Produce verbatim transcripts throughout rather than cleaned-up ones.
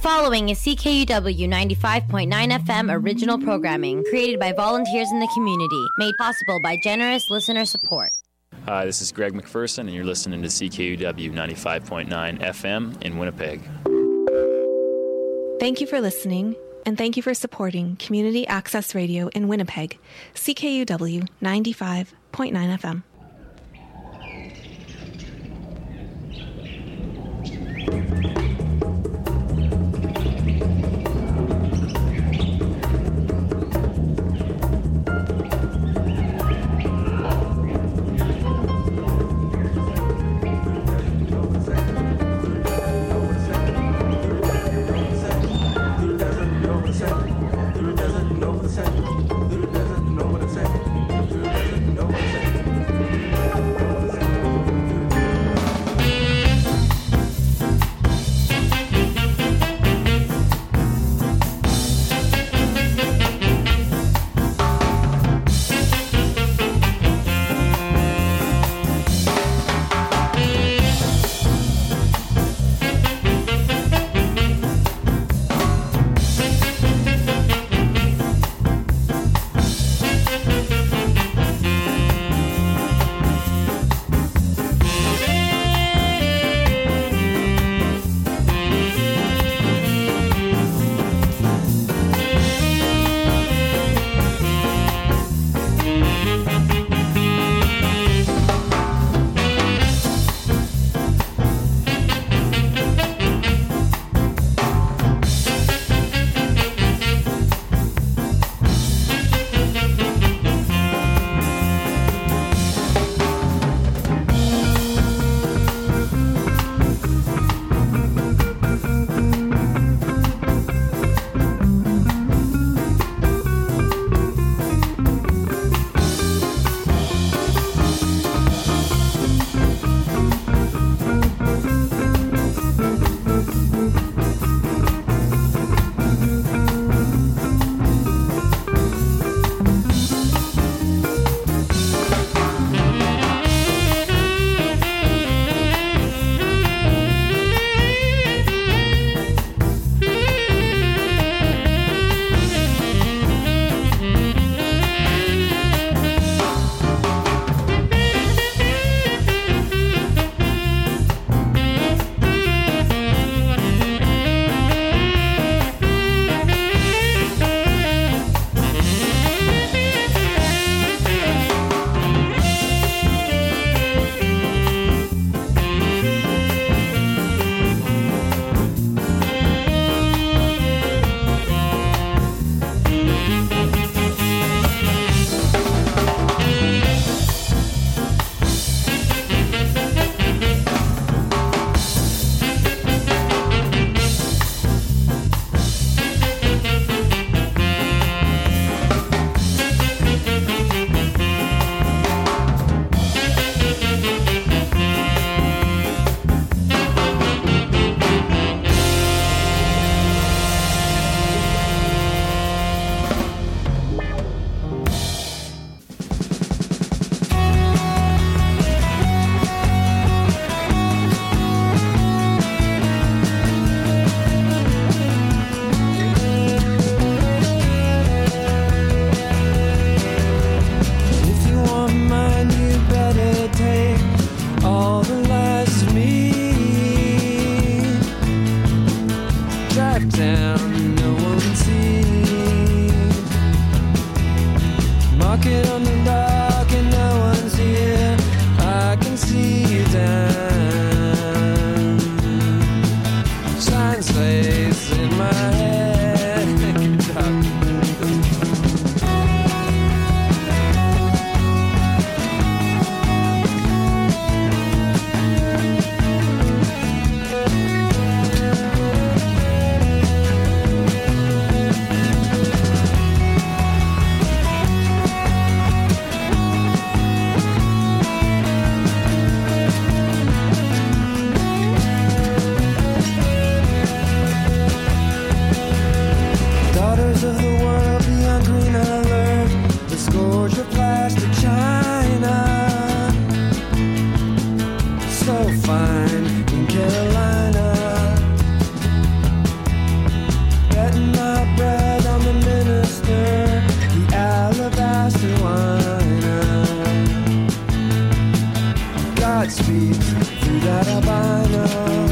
following is C K U W ninety-five point nine F M original programming created by volunteers in the community, made possible by generous listener support. Hi, this is Greg McPherson, and you're listening to C K U W ninety-five point nine F M in Winnipeg. Thank you for listening, and thank you for supporting Community Access Radio in Winnipeg, C K U W ninety-five point nine F M. Know what I'm saying? like speed through that albino.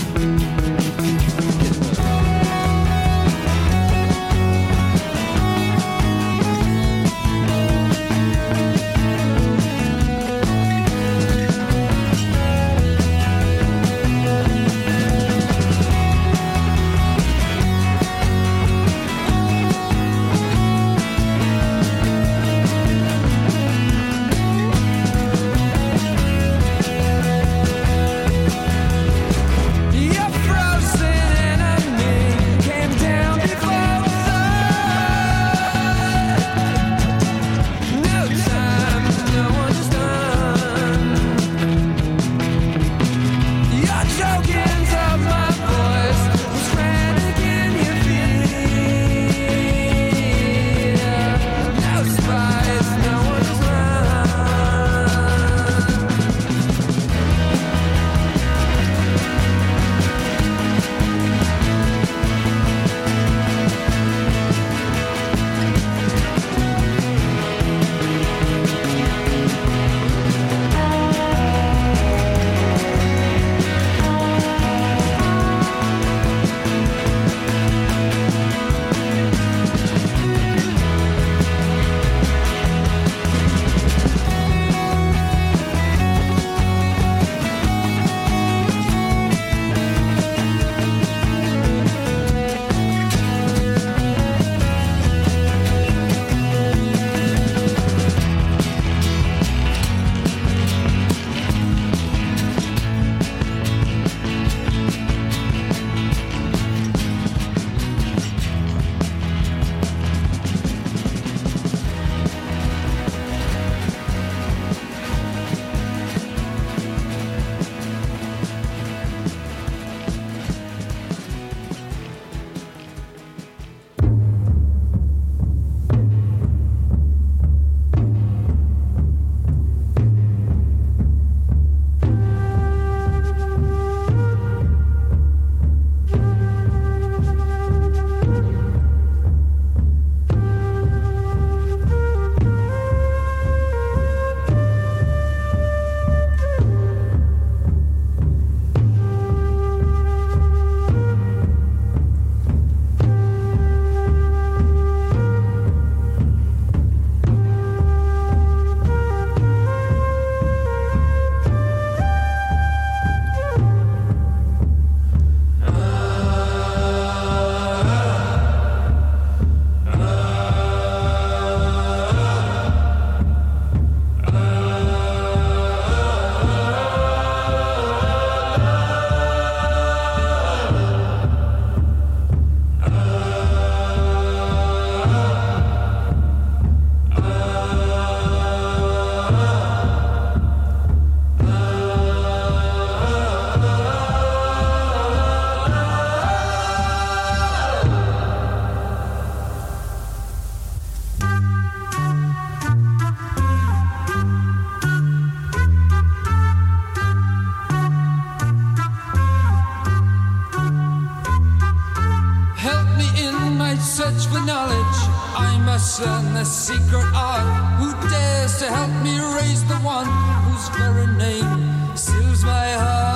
search for knowledge. I must learn the secret art. Who dares to help me raise the one whose very name seals my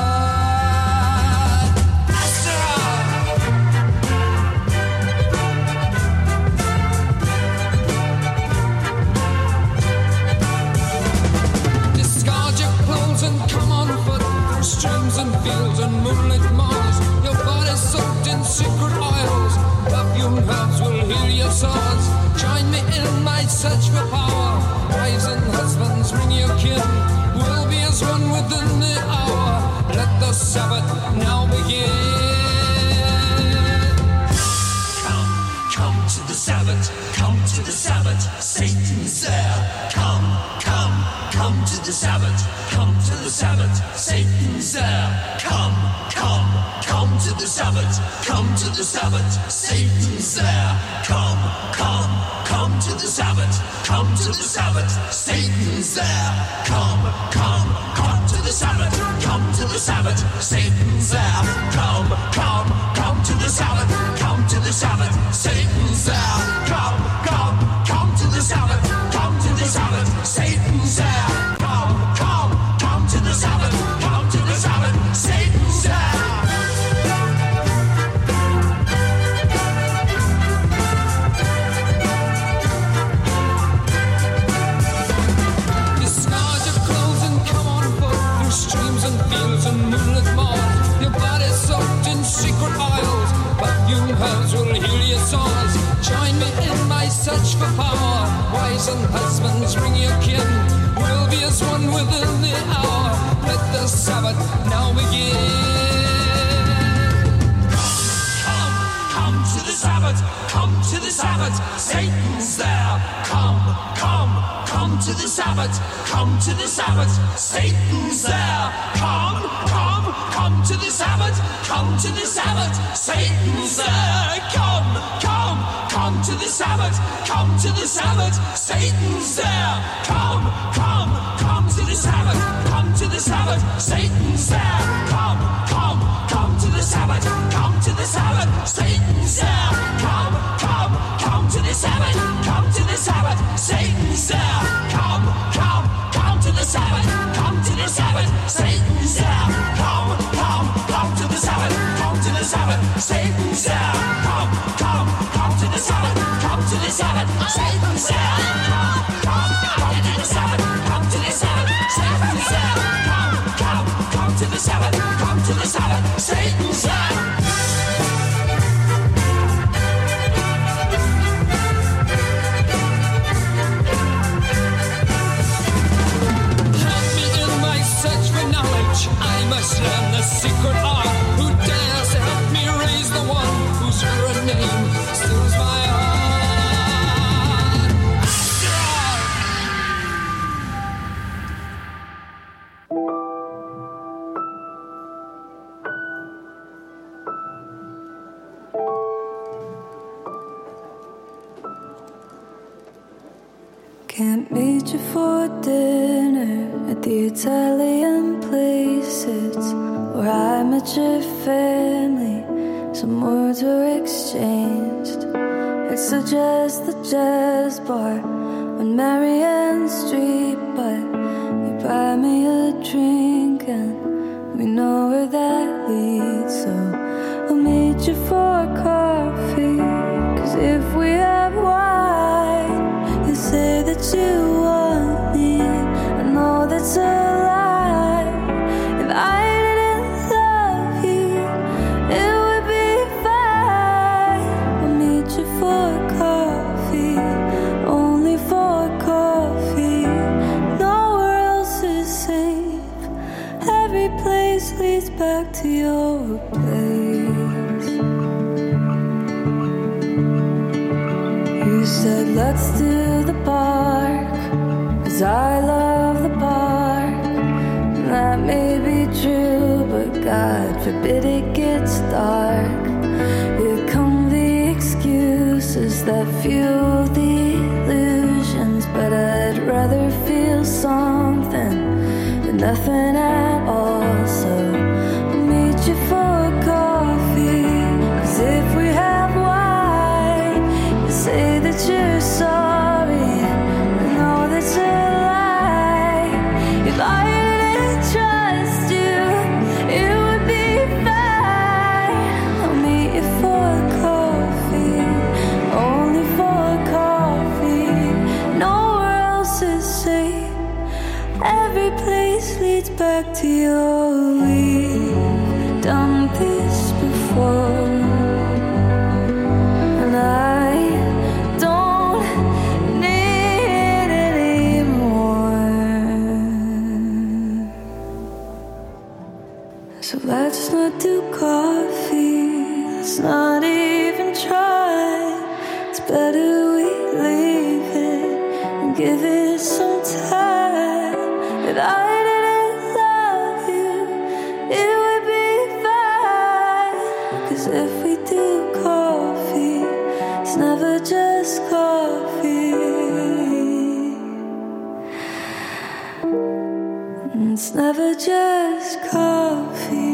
heart? Asherah! Discard your clothes and come on foot through streams and fields and moonlit malls. Your body's soaked in secret oils. Perfume herbs will heal your sores. Join me in my search for power. Wives and husbands, bring your kin. We'll be as one within the hour. Let the Sabbath now begin. Come, come to the Sabbath. Come to the Sabbath. Satan's there. Come, come, come to the Sabbath. Come to the Sabbath. Satan's there. Come, come, come to the Sabbath. Come to the Sabbath. Satan's there. Come, come, come to the Sabbath. Come to the Sabbath. Satan's there. Come, come, come to the Sabbath. Come to the Sabbath. Satan's there. Come, come, come to the Sabbath. Come to the Sabbath. Satan's there. Come, come, come to the Sabbath. Come to the Sabbath. Satan's there. Come, come, come to the Sabbath. herbs will heal your sores. Join me in my search for power. Wives and husbands, bring your kin. We'll be as one within the hour. Let the Sabbath now begin. Come, come to the Sabbath. Come to the Sabbath. Satan's there. Come, come, come to the Sabbath. Come to the Sabbath. Satan's there. Come, come, come to the Sabbath. Come to the Sabbath. Satan's there. Come, come, come to the Sabbath. Come to the Sabbath. Satan's there. Come, come, come to the Sabbath. Come to the Sabbath. Satan's there. Come, come, come to the Sabbath. Come to the Sabbath. Satan's there. Come, come, come to the Sabbath. Come to the Sabbath. Satan's there. Come, come, come to the Sabbath. Come to the Sabbath. Satan's there. Come, come, come to the Sabbath. Come to the Sabbath. Satan's there. Come, come, come to the Sabbath. Come to the Sabbath. Satan's there. Come, come, come to the Sabbath. Come to the Sabbath. Satan's there. Come, come, come to the Sabbath. Come to the Sabbath. Satan's there. I must learn the secret art. Who dares to help me raise the one whose very name stills my heart? Can't meet you for dinner at the Italian place. It's where I met your family. Some words were exchanged. It's just the jazz bar on Marianne Street, but you buy me a drink and we know where that leads. So I'll meet you for coffee, 'cause if we have wine, you say that you want me. I know that's a lie. If I didn't love you, it would be fine. I'll meet you for coffee, only for coffee. Nowhere else is safe. Every place leads back to your place. You said let's do the bark, 'cause I love the bark. And that may be true, but God forbid it gets dark. Here come the excuses that fuel the illusions, but I'd rather feel something than nothing at all. So I'll meet you for coffee, 'cause if we have wine, you say that you're sorry. I know that's a lie. If I didn't trust you, it would be fine. I'll meet you for coffee, only for coffee. Nowhere else is safe. Every place leads back to your. We've done this before, and I don't need it anymore. So let's not do coffee. Let's not even try. It's better we leave it and give it some time. If I didn't love you, it would be fine. 'Cause if we do coffee, it's never just coffee. It's never just coffee.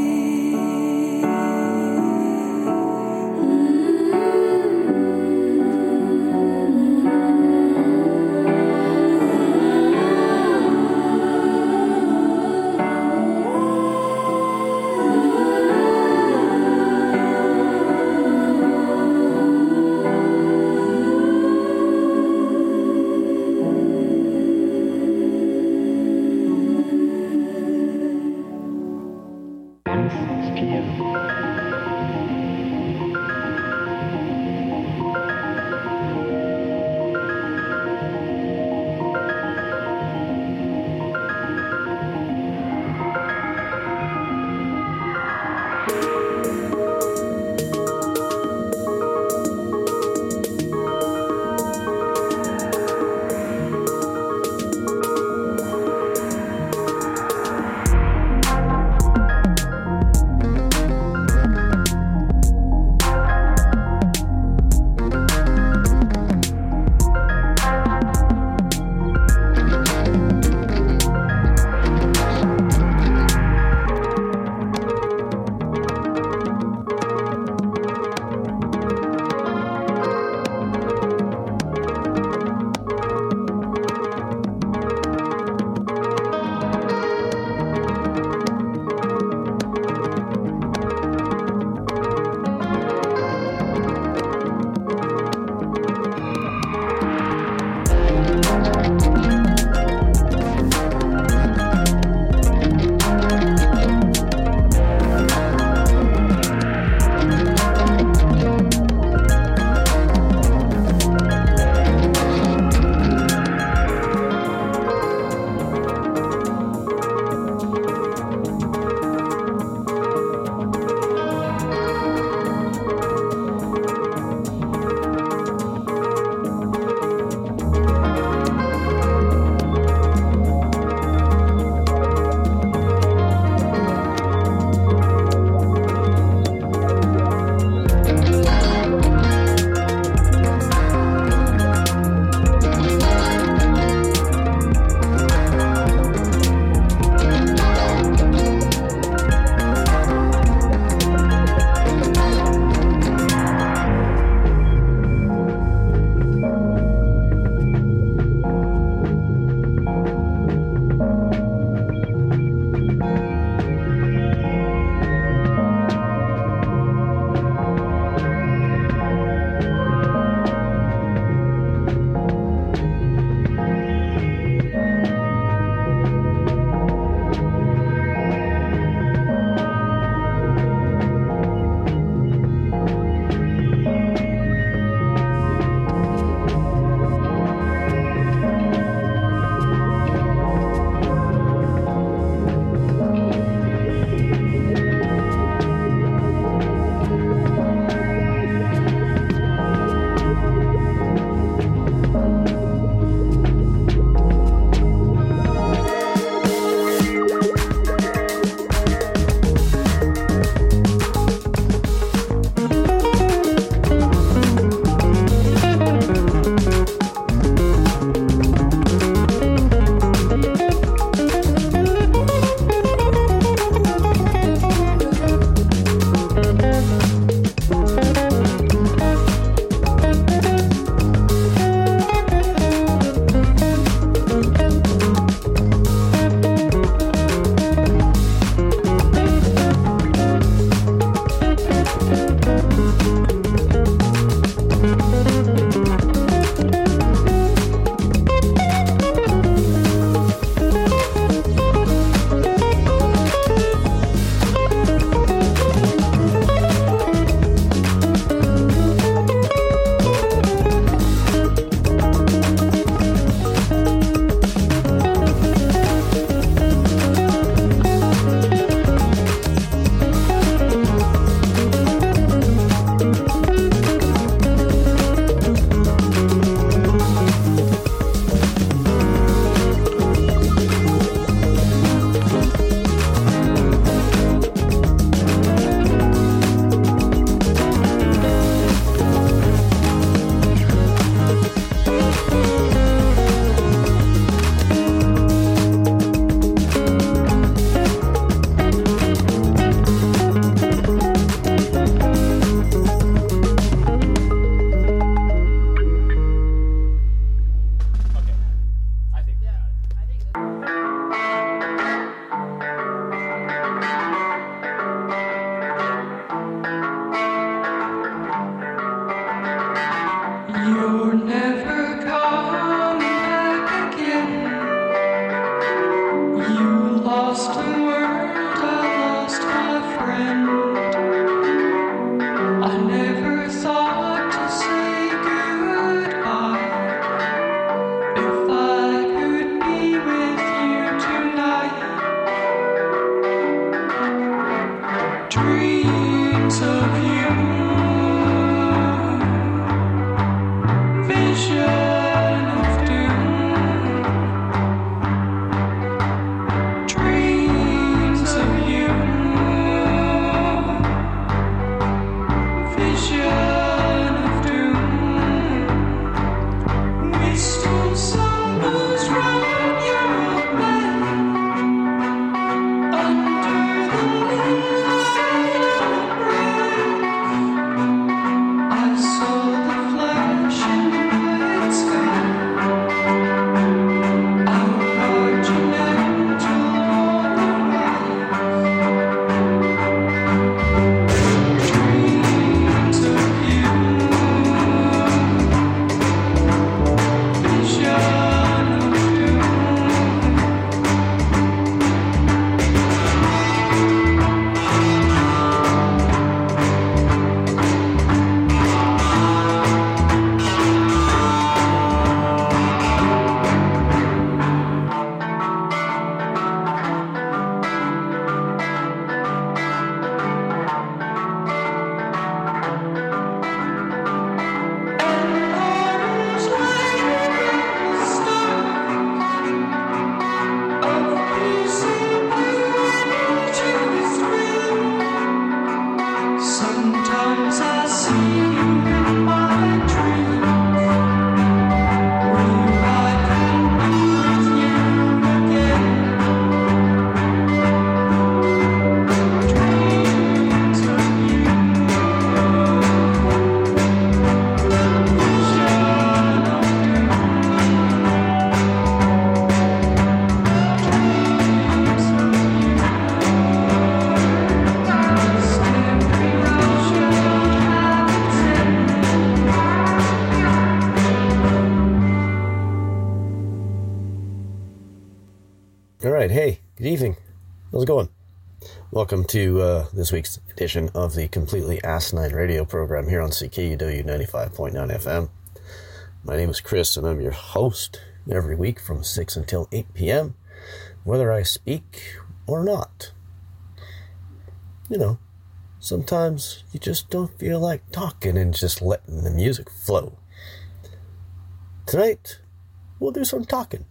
All right, hey, good evening. How's it going? Welcome to uh, this week's edition of the Completely Asinine radio program here on C K U W ninety-five point nine F M. My name is Chris, and I'm your host every week from six until eight p.m., whether I speak or not. You know, sometimes you just don't feel like talking and just letting the music flow. Tonight, we'll do some talking.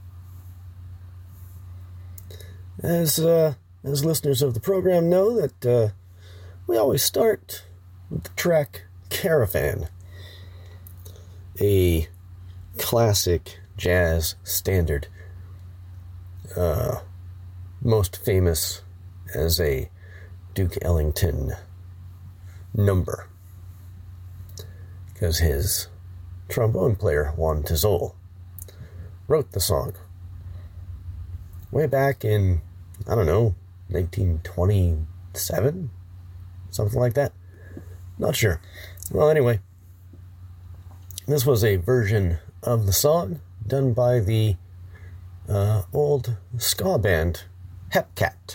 As uh, as listeners of the program know that uh, we always start with the track Caravan, a classic jazz standard, uh, most famous as a Duke Ellington number, because his trombone player, Juan Tizol, wrote the song way back in, I don't know, nineteen twenty-seven? Something like that. Not sure. Well, anyway, this was a version of the song done by the uh, old ska band Hepcat.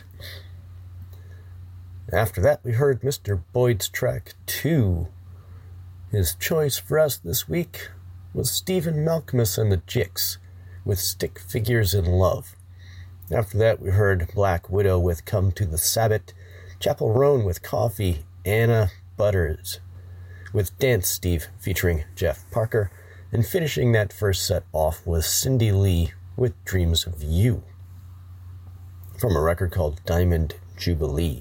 After that, we heard Mister Boyd's track two. His choice for us this week was Stephen Malkmus and the Jicks with Stick Figures in Love. After that, we heard Black Widow with Come to the Sabbath, Chapel Roan with Coffee, Anna Butters with Dance Steve featuring Jeff Parker, and finishing that first set off was Cindy Lee with Dreams of You from a record called Diamond Jubilee.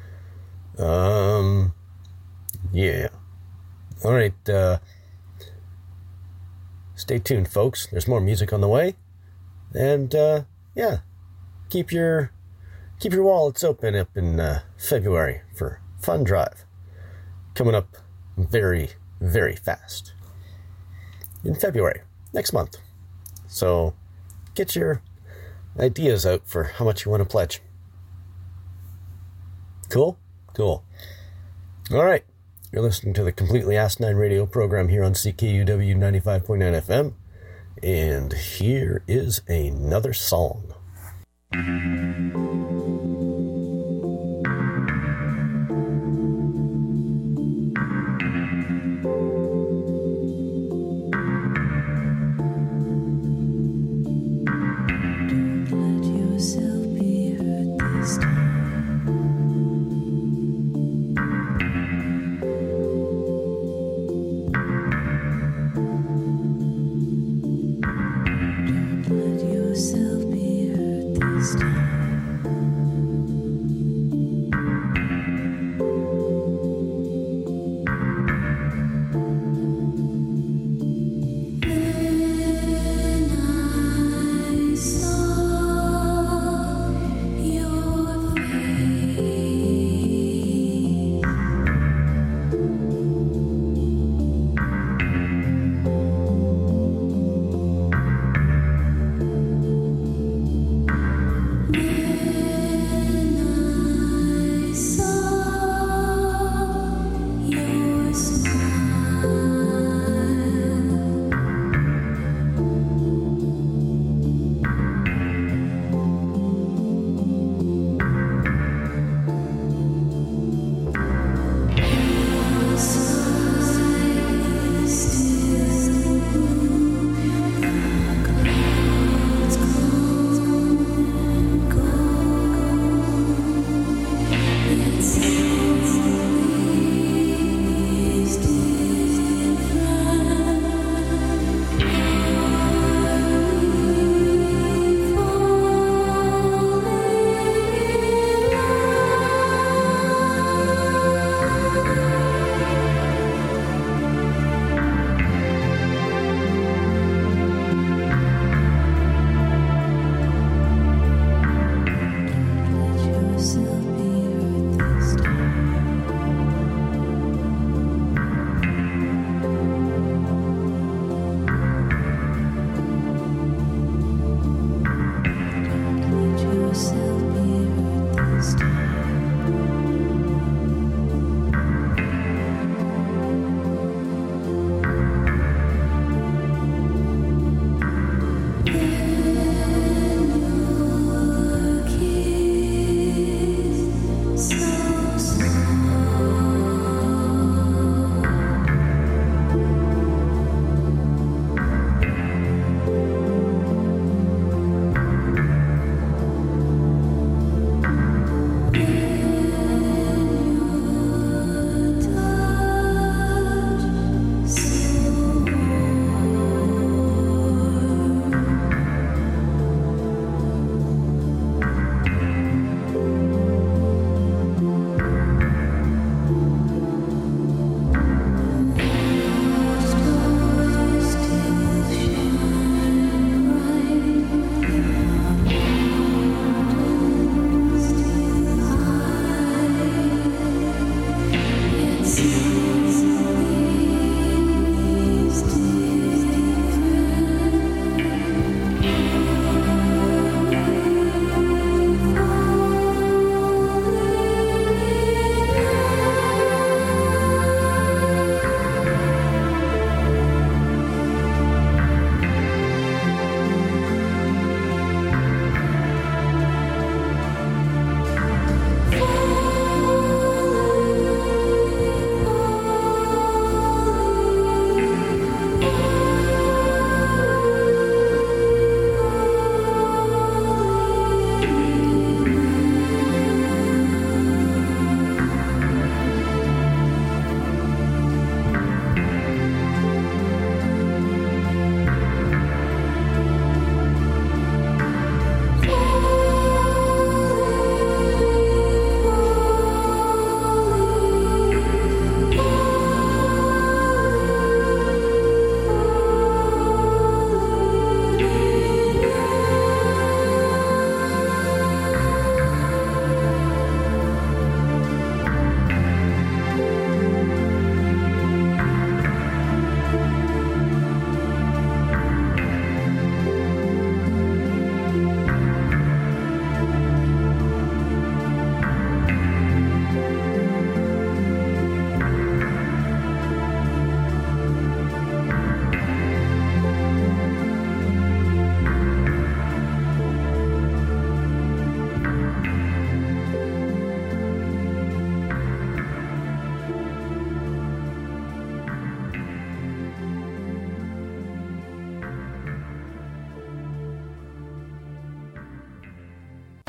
Um, yeah. All right, uh, stay tuned, folks. There's more music on the way, and uh, yeah. Keep your keep your wallets open up in uh, February for Fun Drive, coming up very, very fast in February, next month. So get your ideas out for how much you want to pledge. Cool? Cool. All right. You're listening to the Completely Asinine radio program here on C K U W ninety-five point nine F M, and here is another song.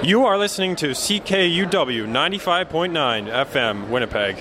You are listening to C K U W ninety-five point nine F M, Winnipeg.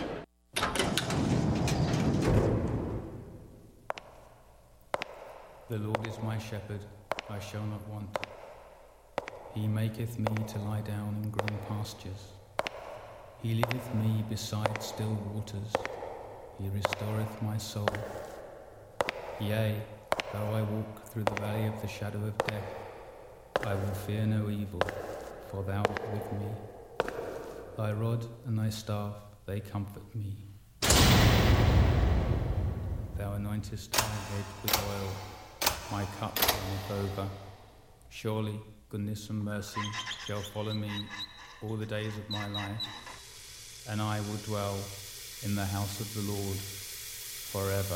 The Lord is my shepherd, I shall not want. He maketh me to lie down in green pastures. He leadeth me beside still waters. He restoreth my soul. Yea, though I walk through the valley of the shadow of death, I will fear no evil, for thou art with me. Thy rod and thy staff, they comfort me. Thou anointest my head with oil, my cup runneth over. Surely goodness and mercy shall follow me all the days of my life, and I will dwell in the house of the Lord forever.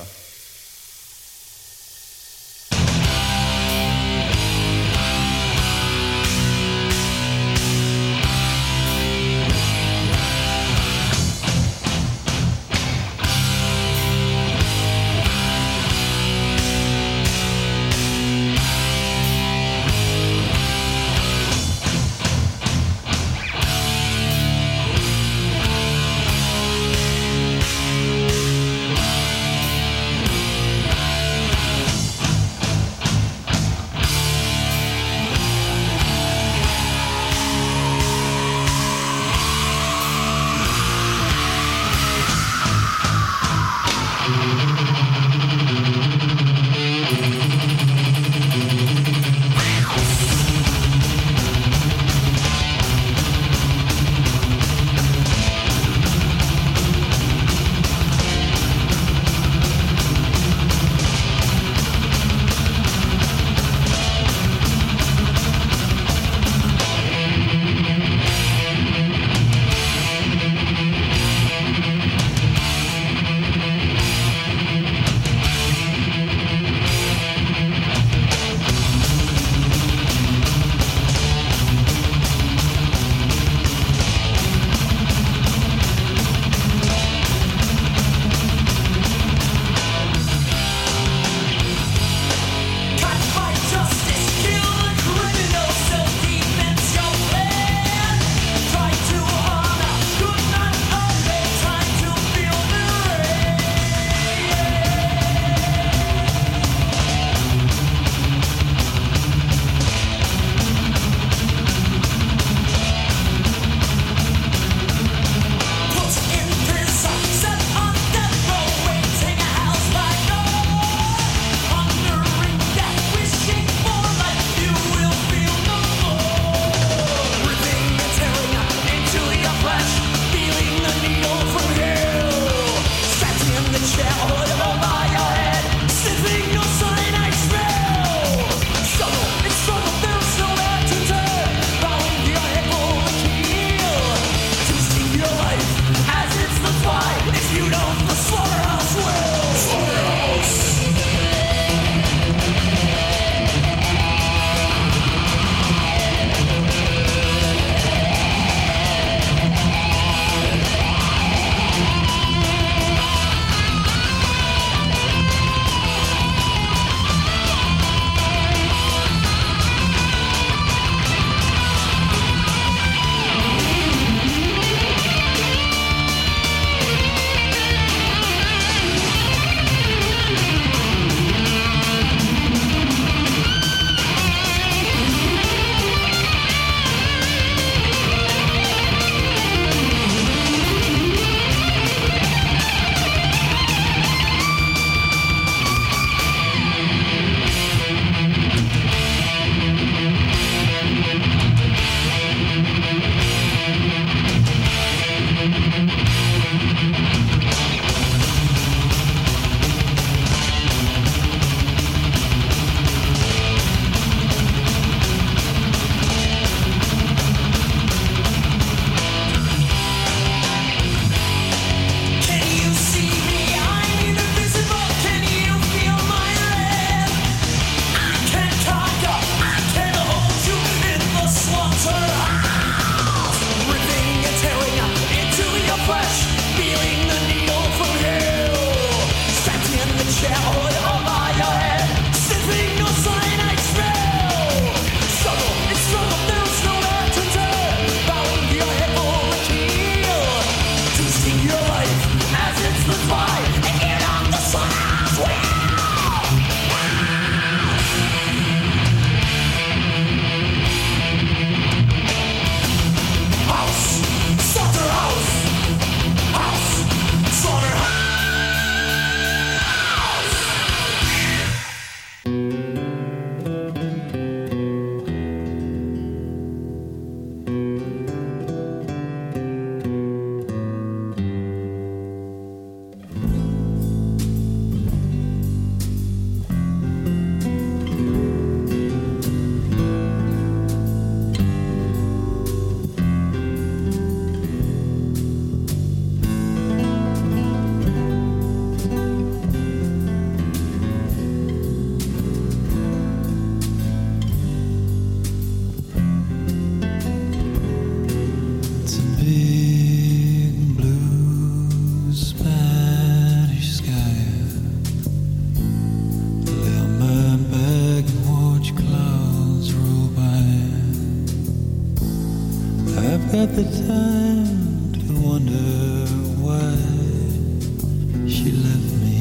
got the time to wonder why she left me.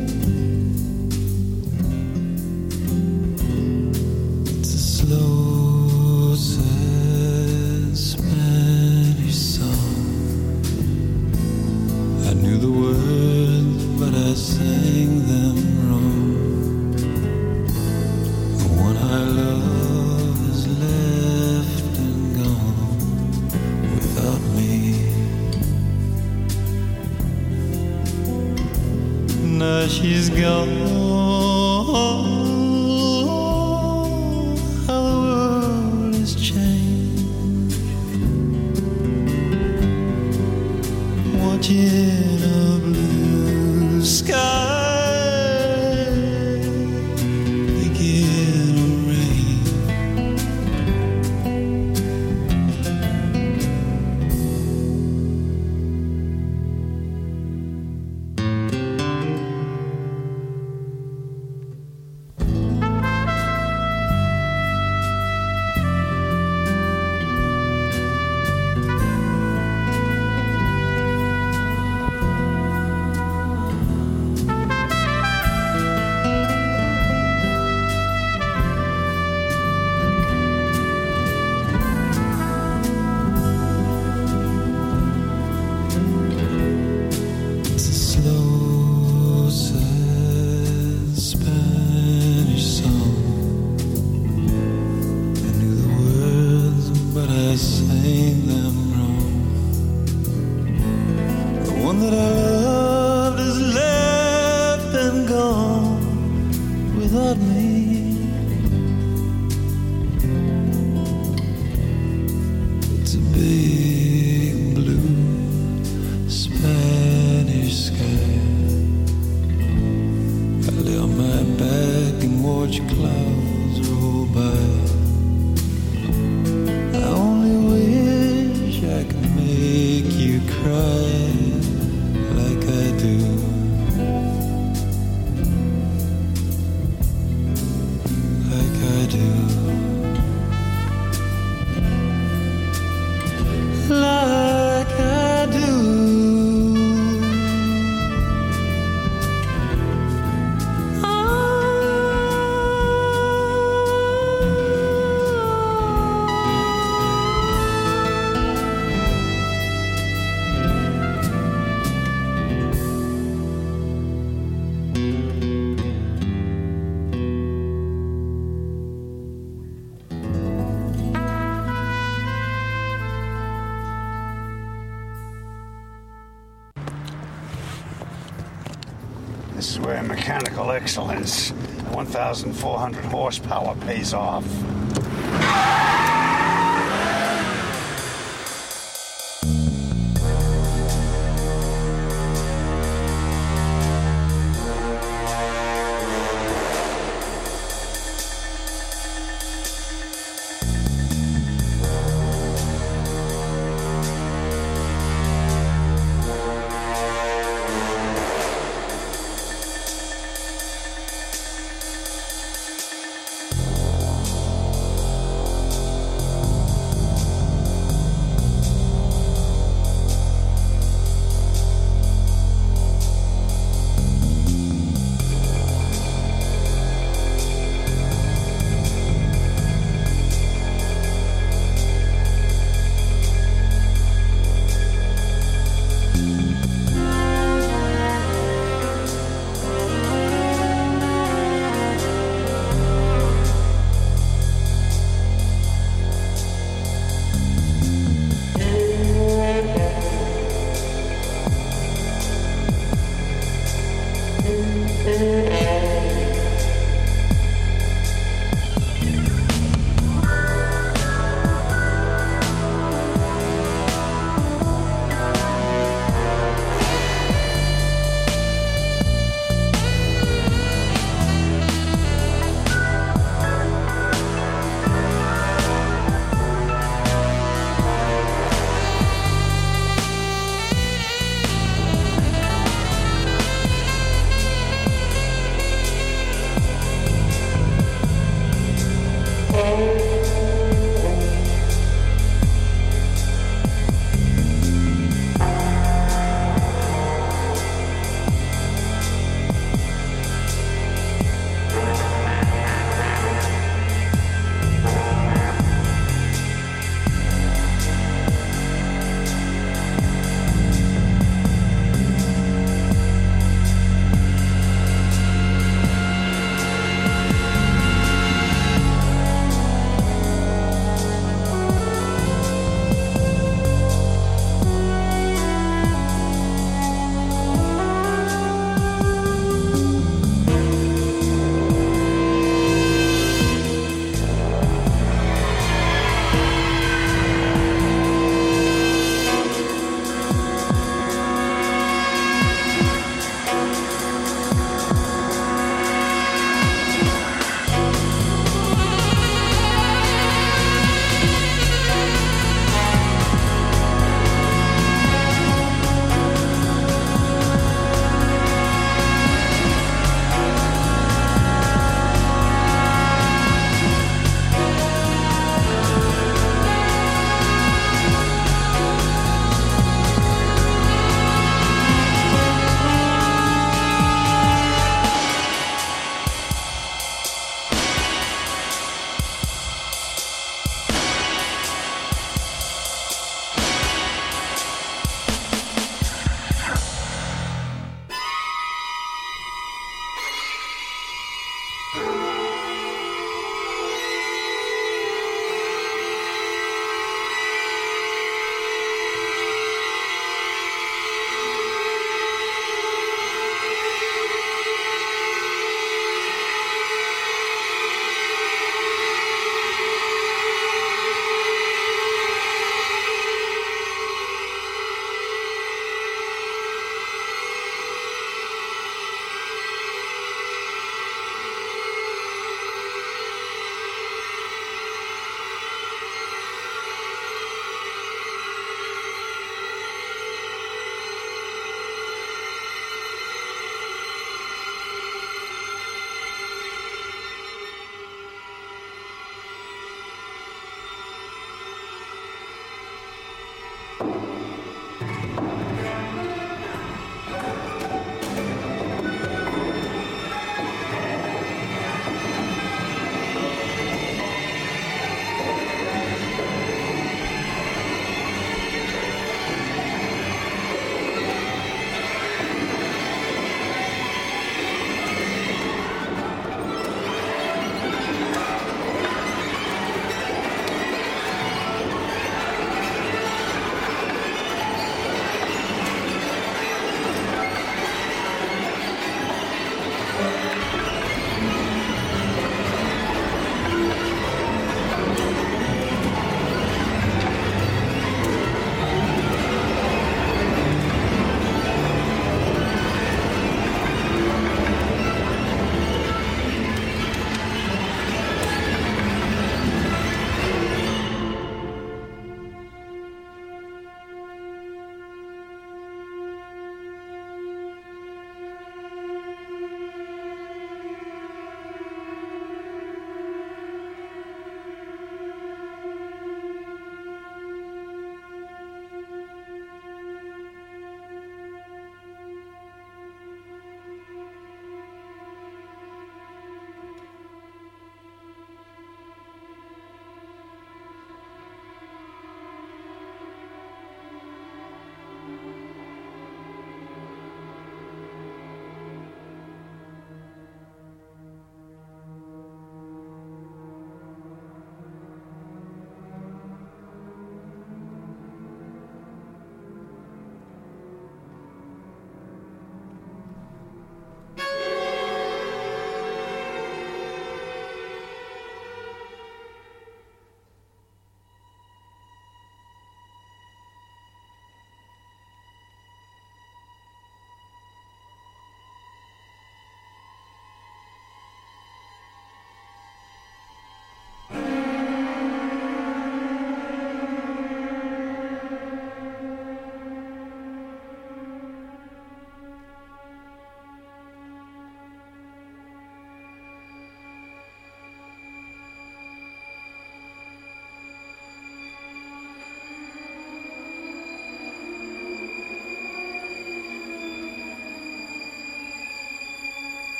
It's a slow, sad Spanish song. I knew the words, but I sang them wrong. The one I love is left and gone without me. Now she's gone. How the world has changed. Watching a blue sky begin to rain. It's a slow, sad Spanish song. I knew the words, but I sang them wrong. The one that I loved is left and gone without me. It's a big blue Spanish sky. I lay on my back and watch clouds roll by. I only wish I could make you cry like I do. Like I do. Like I do. This is where mechanical excellence, one thousand four hundred horsepower, pays off.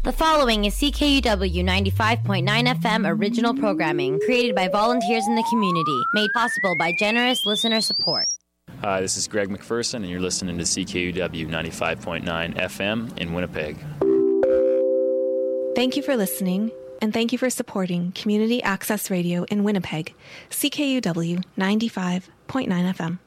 The following is C K U W ninety-five point nine F M original programming created by volunteers in the community, made possible by generous listener support. Hi, this is Greg McPherson, and you're listening to C K U W ninety-five point nine F M in Winnipeg. Thank you for listening, and thank you for supporting Community Access Radio in Winnipeg, C K U W ninety-five point nine F M.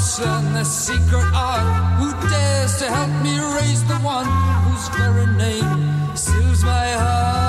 must learn the secret art. Who dares to help me raise the one whose very name seals my heart?